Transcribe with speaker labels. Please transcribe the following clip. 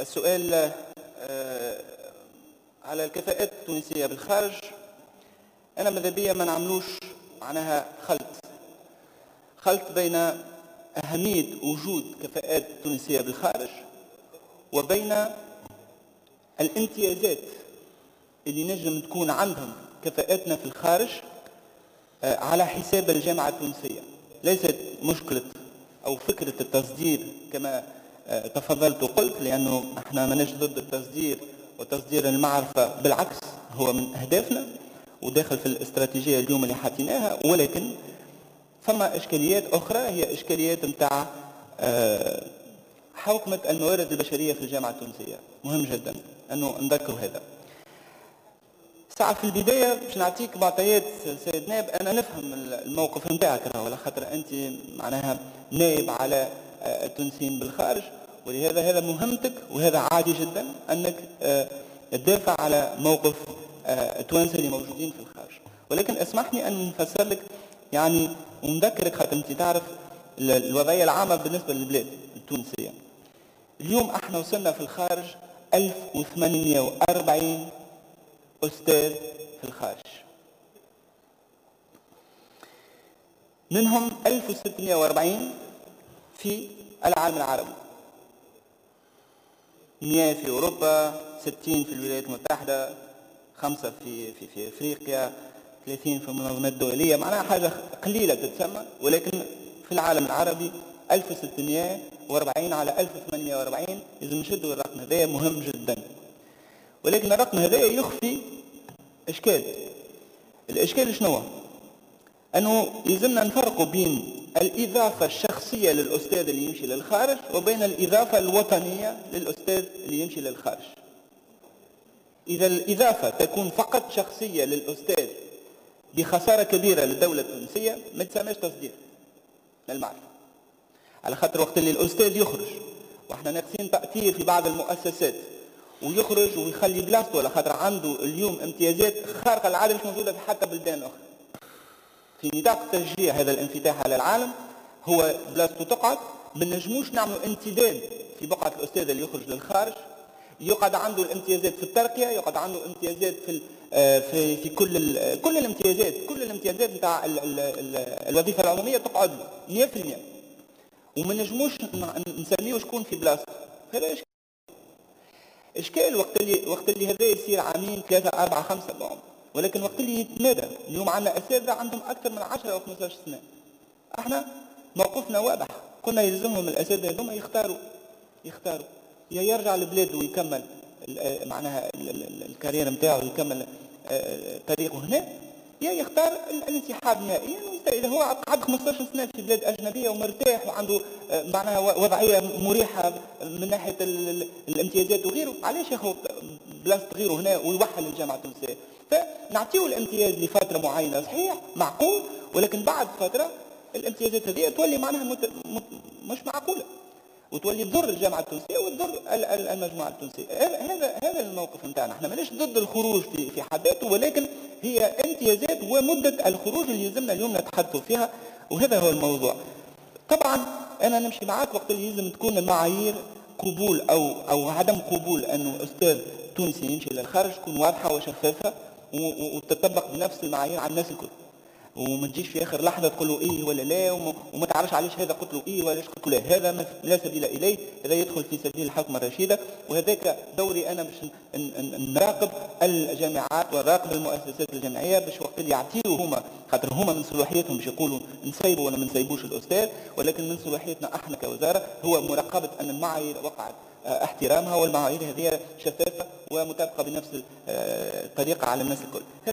Speaker 1: السؤال على الكفاءات التونسية بالخارج. أنا ماذا بيا ما نعملوش معناها خلط بين أهمية وجود كفاءات تونسية بالخارج وبين الامتيازات اللي نجم تكون عندهم كفاءاتنا في الخارج على حساب الجامعة التونسية. ليست مشكلة أو فكرة التصدير كما تفضلت وقلت، لأنه احنا ماناش ضد التصدير وتصدير المعرفة، بالعكس هو من أهدافنا وداخل في الاستراتيجية اليوم اللي حاطيناها، ولكن فما إشكاليات أخرى هي إشكاليات متاع حوكمة الموارد البشرية في الجامعة التونسية. مهم جدا أنه نذكر هذا. ساعة في البداية باش نعطيك معطيات سيد نائب. أنا نفهم الموقف نتاعك، ولا خاطر أنت معناها نائب على التونسيين بالخارج، ولهذا هذا مهمتك، وهذا عادي جدا أنك تدافع على موقف التوانسة اللي موجودين في الخارج. ولكن اسمحني أن نفسر لك يعني ونذكرك، خاطر أنت تعرف الوضعية العامة بالنسبة للبلاد التونسية. اليوم احنا وصلنا في الخارج 1840 أستاذ في الخارج، منهم 1640 في العالم العربي، 100 في أوروبا، 60 في الولايات المتحدة، 5 في أفريقيا، 30 في المنظمات الدولية. معناها حاجة قليلة تتسمى، ولكن في العالم العربي 1640 على 1840. إذا نشدوا الرقم هذا مهم جدا، ولكن الرقم هذا يخفي إشكال. الإشكال شنو؟ أنه يلزمنا نفرقوا بين الإضافة الشخصية للأستاذ اللي يمشي للخارج وبين الإضافة الوطنية للأستاذ اللي يمشي للخارج. إذا الإضافة تكون فقط شخصية للأستاذ بخسارة كبيرة للدولة التونسية ما تسمىش تصدير للمعرفة، على خاطر وقت اللي الأستاذ يخرج وإحنا ناقصين تأثير في بعض المؤسسات ويخرج ويخلي بلاصته، على خاطر عنده اليوم امتيازات خارقة للعالم مش موجودة في حتى بلدان أخرى. في نطاق تشجيع هذا الانفتاح على العالم هو بلاصته تقعد. ما نجموش نعملوا امتداد في بقعة الأستاذ اللي يخرج للخارج، يقعد عنده الامتيازات في الترقية، يقعد عنده امتيازات في كل الامتيازات نتاع الوظيفة العمومية تقعد له 100%، وما نجموش نسميه شكون في بلاصته. هذا إشكال وقت اللي هذا يصير عامين 3 4 5 بعمر. ولكن وقت اللي يتمادى، اليوم عندنا أساتذة عندهم أكثر من 10 أو 15 سنة. احنا موقفنا واضح، قلنا يلزمهم الأساتذة هذوما يختاروا يا يرجع لبلاده ويكمل معناها الكارير نتاعو، يكمل طريقه هنا، يا يختار الانسحاب نهائيا. إذا هو قعد 15 سنة في بلاد أجنبية ومرتاح وعنده معناها وضعية مريحة من ناحية الامتيازات وغيره، علاش ياخذ بلاصة غيره هنا ويوحل الجامعة التونسية؟ فنعطيه الامتياز لفترة معينة صحيح معقول، ولكن بعد فترة الامتيازات هذه تولي معناها مش معقولة، وتولي تضر الجامعة التونسية وتضر المجموعة التونسية. هذا الموقف نتاعنا. احنا ماناش ضد الخروج في حد ذاته، ولكن هي امتيازات ومدة الخروج اللي يلزمنا اليوم نتحدثوا فيها، وهذا هو الموضوع. طبعا انا نمشي معاك وقت اللي يلزم تكون المعايير قبول او عدم قبول انه استاذ تونسي يمشي للخارج تكون واضحة وشفافة وتطبق بنفس المعايير على الناس الكل، وما تجيش في اخر لحظه تقول له ايه ولا لا، وما تعرفش علاش هذا قلت له ايه وعلاش قلت له لا. هذا لا سبيل اليه، هذا يدخل في سبيل الحكمه الرشيده، وهذاك دوري انا باش نراقب الجامعات ونراقب المؤسسات الجامعيه باش وقت اللي يعطيوا هما، خاطر هما من صلاحيتهم باش يقولوا نسيبوا ولا ما نسيبوش الاستاذ، ولكن من صلاحيتنا احنا كوزاره هو مراقبه ان المعايير وقعت احترامها، والمعايير هذه شفافه ومطابقه بنفس الطريقه على الناس الكل.